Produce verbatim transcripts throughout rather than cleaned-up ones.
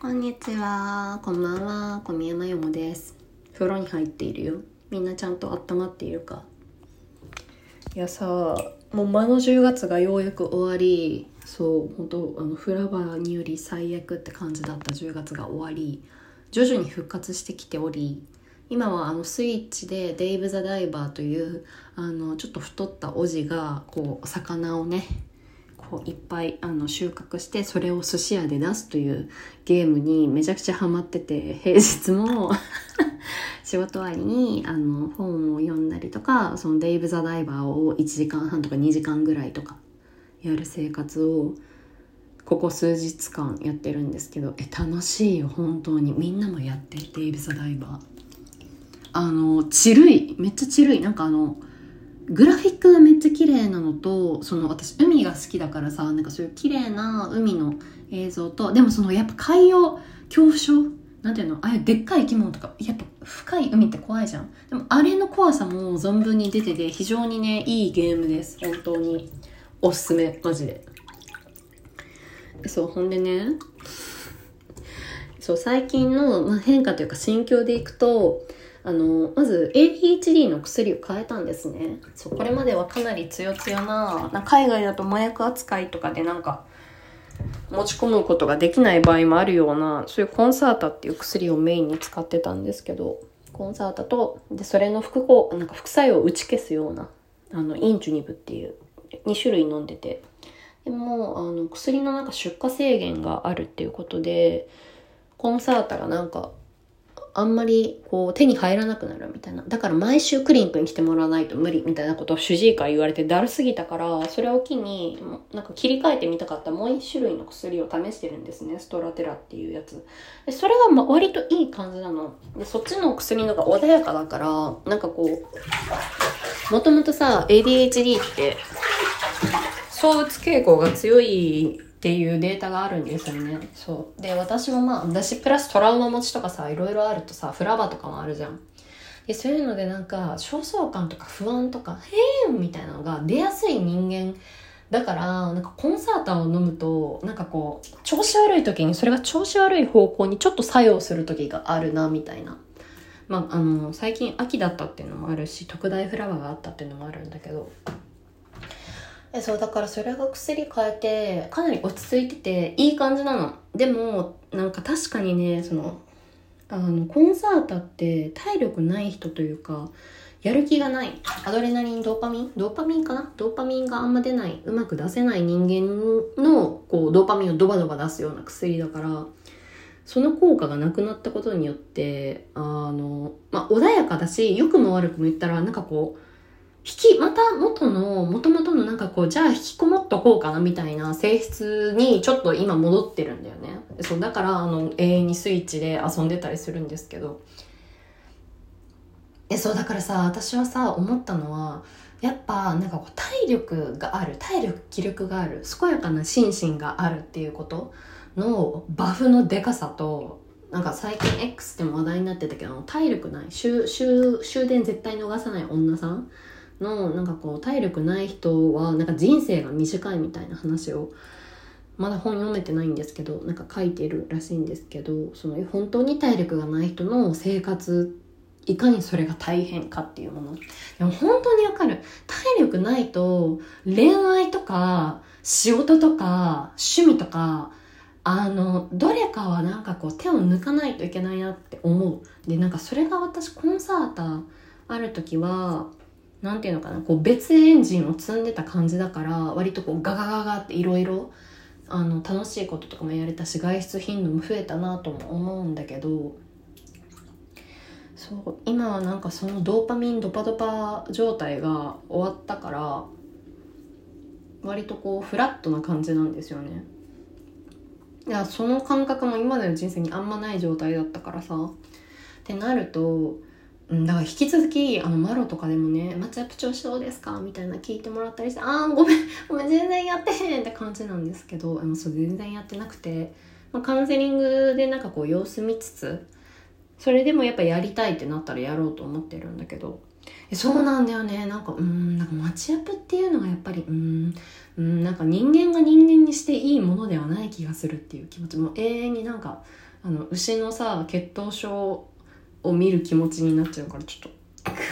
こんにちは、こんばんは、小宮山よもです。風呂に入っているよ。みんなちゃんと温まっているか。いやさ、もう間のじゅうがつがようやく終わり、そう本当あのフラバーにより最悪って感じだったじゅうがつが終わり、徐々に復活してきており、今はあのスイッチでデイブ・ザ・ダイバーというあのちょっと太ったおじがこう魚をねこういっぱいあの収穫して、それを寿司屋で出すというゲームにめちゃくちゃハマってて、平日も仕事終わりにあの本を読んだりとか、そのデイブ・ザ・ダイバーをいちじかんはんとかにじかんぐらいとかやる生活をここ数日間やってるんですけど、え楽しいよ本当に。みんなもやって。デイブ・ザ・ダイバーあのチルい、めっちゃチルい。なんかあのグラフィックがめっちゃ綺麗なのと、その私海が好きだからさ、なんかそういう綺麗な海の映像と、でもそのやっぱ海洋恐怖症なんていうの、ああいうでっかい生き物とかやっぱ深い海って怖いじゃん。でもあれの怖さも存分に出てて、非常にねいいゲームです。本当におすすめ、マジで。そうほんでね、そう最近の、まあ、変化というか心境でいくと、あのまず エーディーエイチディー の薬を変えたんですね。そうこれまではかなり強強な、な海外だと麻薬扱いとかでなんか持ち込むことができない場合もあるような、そういうコンサータっていう薬をメインに使ってたんですけど、コンサータとでそれの副効なんか副作用を打ち消すようなあのインチュニブっていうに種類飲んでて、でもあの薬のなんか出荷制限があるっていうことで、コンサータがなんかあんまりこう手に入らなくなるみたいな。だから毎週クリニックに来てもらわないと無理みたいなことを主治医から言われてだるすぎたから、それを機になんか切り替えてみたかったもう一種類の薬を試してるんですね。ストラテラっていうやつで、それがまあ割といい感じなので、そっちの薬の方が穏やかだから、なんかこうもともとさ エーディーエイチディー って躁うつ傾向が強いっていうデータがあるんですよね。そうで、私もまあ私プラストラウマ持ちとかさ、いろいろあるとさ、フラバとかもあるじゃん。でそういうのでなんか焦燥感とか不安とかへーみたいなのが出やすい人間だから、なんかコンサータを飲むとなんかこう調子悪い時にそれが調子悪い方向にちょっと作用する時があるなみたいな。まああの最近秋だったっていうのもあるし、特大フラワーがあったっていうのもあるんだけど、そうだからそれが薬変えてかなり落ち着いてていい感じなの。でもなんか確かにね、そのあのコンサータって体力ない人というか、やる気がない、アドレナリンドーパミンドーパミンかなドーパミンがあんま出ない、うまく出せない人間のこうドーパミンをドバドバ出すような薬だから、その効果がなくなったことによってあの、まあ、穏やかだし、良くも悪くも言ったらなんかこう引き、また元の、元々のなんかこう、じゃあ引きこもっとこうかなみたいな性質にちょっと今戻ってるんだよね。そう、だからあの、永遠にスイッチで遊んでたりするんですけど。え、そう、だからさ、私はさ、思ったのは、やっぱなんかこう、体力がある、体力、気力がある、健やかな心身があるっていうことのバフのデカさと、なんか最近 X でも話題になってたけど、体力ない、終、終、終電絶対逃さない女さんのなんかこう体力ない人はなんか人生が短いみたいな話を、まだ本読めてないんですけど、なんか書いてるらしいんですけど、その本当に体力がない人の生活、いかにそれが大変かっていうもの。でも本当にわかる。体力ないと恋愛とか仕事とか趣味とか、あのどれかはなんかこう手を抜かないといけないなって思う。でなんかそれが私コンサータある時はなんていうのかな、こう別エンジンを積んでた感じだから、割とこうガガガガっていろいろあの楽しいこととかもやれたし、外出頻度も増えたなとも思うんだけど、そう今はなんかそのドーパミンドパドパ状態が終わったから、割とこうフラットな感じなんですよね。いやその感覚も今までの人生にあんまない状態だったからさ、ってなるとだから引き続きあのマロとかでもね、マッチアップ調子どうですかみたいな聞いてもらったりして、あーごめんごめん全然やってへんって感じなんですけど、あのそう全然やってなくて、まあ、カウンセリングでなんかこう様子見つつ、それでもやっぱやりたいってなったらやろうと思ってるんだけど、 えそうなんだよね。なんかうーんなんかマッチアップっていうのがやっぱりうーんうーんなんか人間が人間にしていいものではない気がするっていう気持ちも永遠になんかあの牛のさ血統症を見る気持ちになっちゃうからちょっと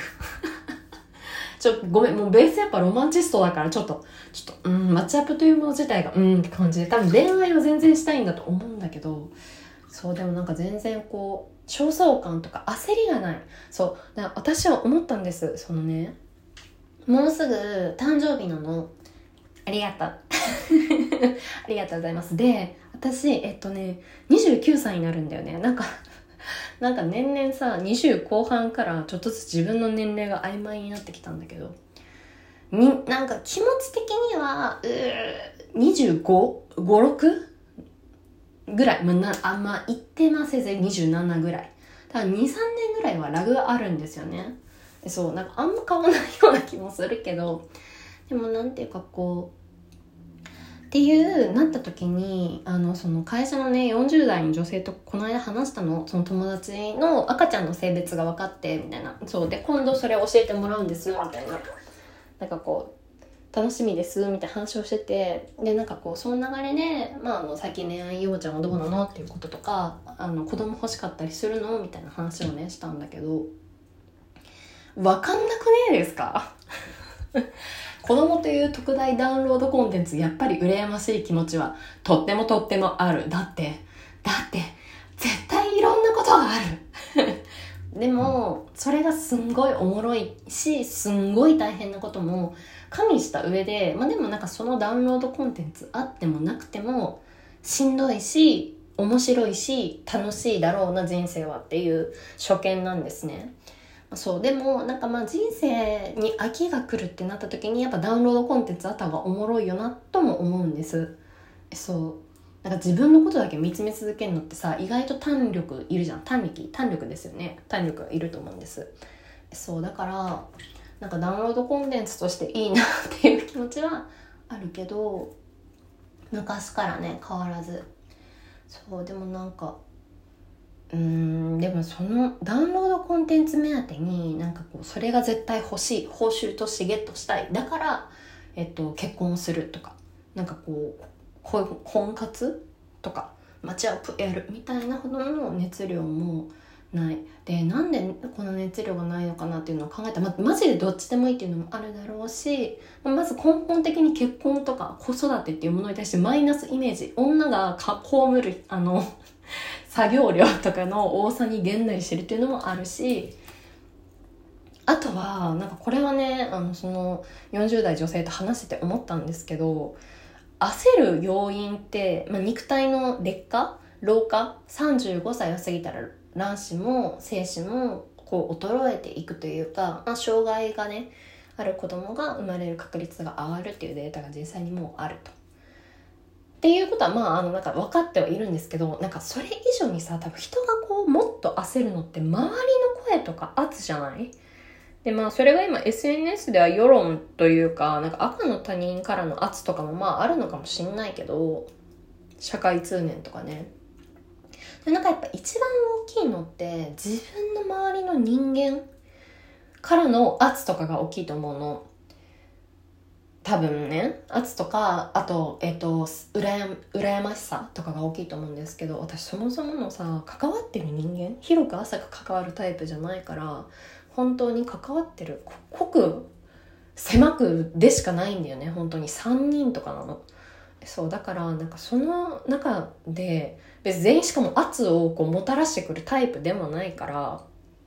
ちょっとごめん、もうベースやっぱロマンチストだからちょっとちょっとうんマッチアップというもの自体がうんって感じで、多分恋愛は全然したいんだと思うんだけど、そうでもなんか全然こう焦燥感とか焦りがない。そうだから私は思ったんです。そのねもうすぐ誕生日なの。ありがとうありがとうございます。で私えっとねにじゅうきゅうさいになるんだよね。なんかなんか年々さにじゅう後半からちょっとずつ自分の年齢が曖昧になってきたんだけど、になんか気持ち的にはうにじゅうご、ご、ろくぐらい、まあ、なあんま言ってませずにじゅうななぐらい、多分に、さんねんぐらいはラグがあるんですよね。でそうなんかあんま変わらないような気もするけど、でもなんていうかこうっていうなった時にあのその会社のねよんじゅう代の女性とこの間話したの。その友達の赤ちゃんの性別が分かってみたいな、そうで今度それ教えてもらうんですみたいな、なんかこう楽しみですみたいな話をしてて、でなんかこうその流れで、まあ、あの最近恋愛ようちゃんはどうなのっていうこととか、あの子供欲しかったりするのみたいな話をねしたんだけど、分かんなくねえですか子供という特大ダウンロードコンテンツ、やっぱり羨ましい気持ちはとってもとってもある。だってだって絶対いろんなことがあるでもそれがすんごいおもろいし、すんごい大変なことも加味した上で、まあでもなんかそのダウンロードコンテンツあってもなくてもしんどいし面白いし楽しいだろうな人生はっていう初見なんですね。そうでもなんかまあ人生に飽きが来るってなった時にやっぱダウンロードコンテンツあった方がおもろいよなとも思うんです。そうなんか自分のことだけ見つめ続けるのってさ、意外と胆力いるじゃん。胆力胆力ですよね。胆力がいると思うんです。そうだからなんかダウンロードコンテンツとしていいなっていう気持ちはあるけど、昔からね変わらず。そうでもなんかうーんでもそのダウンロードコンテンツ目当てになんかこうそれが絶対欲しい、報酬としてゲットしたい、だから、えっと、結婚するとか、なんかこう婚活とかマッチアップやるみたいなほどの熱量もない。でなんでこの熱量がないのかなっていうのを考えたら、ま、マジでどっちでもいいっていうのもあるだろうし、まず根本的に結婚とか子育てっていうものに対してマイナスイメージ、女が被るあの作業量とかの多さにげんなりしてるっていうのもあるし、あとはなんかこれはねあのそのよんじゅう代女性と話してて思ったんですけど、焦る要因って、まあ、肉体の劣化老化、さんじゅうごさいを過ぎたら卵子も精子もこう衰えていくというか、まあ、障害がねある子供が生まれる確率が上がるっていうデータが実際にもうあると。っていうことはまああのなんか分かってはいるんですけど、なんかそれ以上にさ、多分人がこうもっと焦るのって周りの声とか圧じゃない？でまあそれが今 エスエヌエス では世論というか、なんか赤の他人からの圧とかもまああるのかもしんないけど、社会通念とかね。でなんかやっぱ一番大きいのって自分の周りの人間からの圧とかが大きいと思うの。多分ね、圧とか、あと、えっと、うらや、羨ましさとかが大きいと思うんですけど、私そもそものさ、関わってる人間、広く浅く関わるタイプじゃないから、本当に関わってる、濃く、狭くでしかないんだよね、本当に。さんにんとかなの。そう、だから、なんかその中で、別に全員しかも圧をこうもたらしてくるタイプでもないから、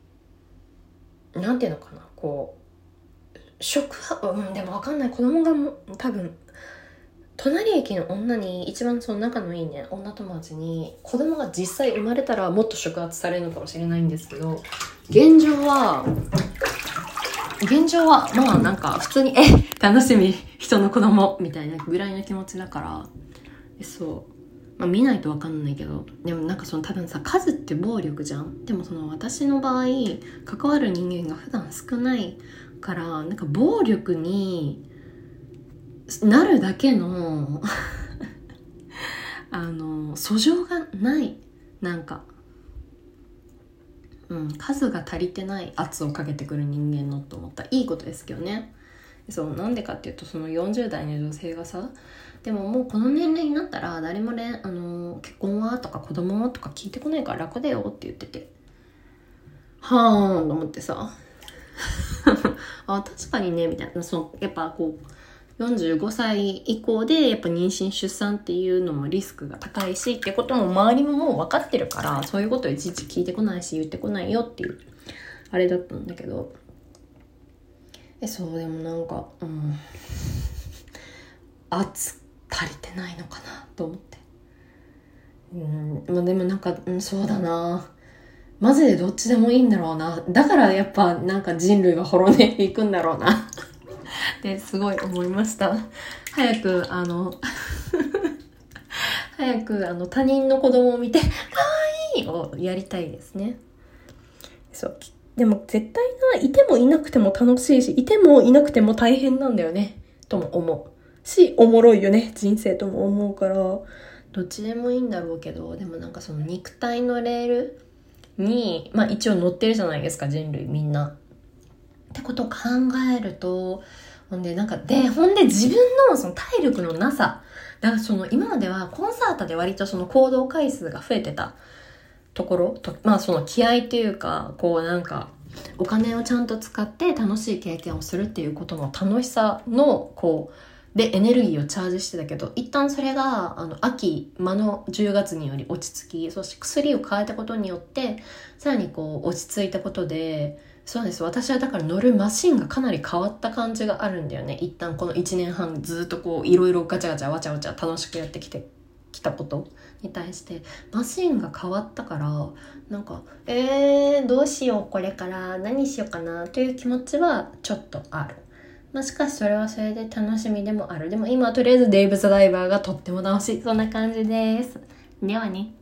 なんていうのかな、こう、食は、うん、でも分かんない。子供がも多分隣駅の女に一番その仲のいいね女友達に子供が実際生まれたらもっと触発されるのかもしれないんですけど、現状は現状はまあなんか普通にえ楽しみ人の子供みたいなぐらいの気持ちだから、そうまあ見ないと分かんないけど、でもなんかその多分さ、数って暴力じゃん。でもその私の場合関わる人間が普段少ないからなんか暴力になるだけのあの訴状がない。なんかうん、数が足りてない圧をかけてくる人間のと思ったらいいことですけどね。そうなんでかっていうと、そのよんじゅう代の女性がさ、でももうこの年齢になったら誰もね、あのー、結婚はとか子供はとか聞いてこないから楽だよって言ってて、はーんと思ってさあ、確かにねみたいな。そうやっぱこうよんじゅうごさい以降でやっぱ妊娠出産っていうのもリスクが高いしってことも周りももう分かってるから、そういうことをいちいち聞いてこないし言ってこないよっていうあれだったんだけど、えそうでもなんかうん圧足りてないのかなと思って、うんまあでもなんか、うん、そうだな、マジでどっちでもいいんだろうな。だからやっぱなんか人類は滅んでいくんだろうなってすごい思いました。早くあの早くあの他人の子供を見て可愛いをやりたいですね。そうでも絶対ないてもいなくても楽しいし、いてもいなくても大変なんだよねとも思うし、おもろいよね人生とも思うから、どっちでもいいんだろうけど、でもなんかその肉体のレールにまあ一応乗ってるじゃないですか人類みんなってことを考えると、ほんでなんかでほんで自分のその体力のなさだから、その今まではコンサートで割とその行動回数が増えてたところと、まあその気合というか、こうなんかお金をちゃんと使って楽しい経験をするっていうことの楽しさのこうでエネルギーをチャージしてたけど、一旦それがあの秋間のじゅうがつにより落ち着き、そして薬を変えたことによってさらにこう落ち着いたことで、そうです、私はだから乗るマシンがかなり変わった感じがあるんだよね。一旦このいちねんはんずっとこういろいろガチャガチャわちゃわちゃ楽しくやってきてきたことに対してマシンが変わったから、なんかえーどうしようこれから何しようかなという気持ちはちょっとある。まあ、しかしそれはそれで楽しみでもある。でも今はとりあえずデイブ・ザ・ダイバーがとっても楽しい、そんな感じです。ではね。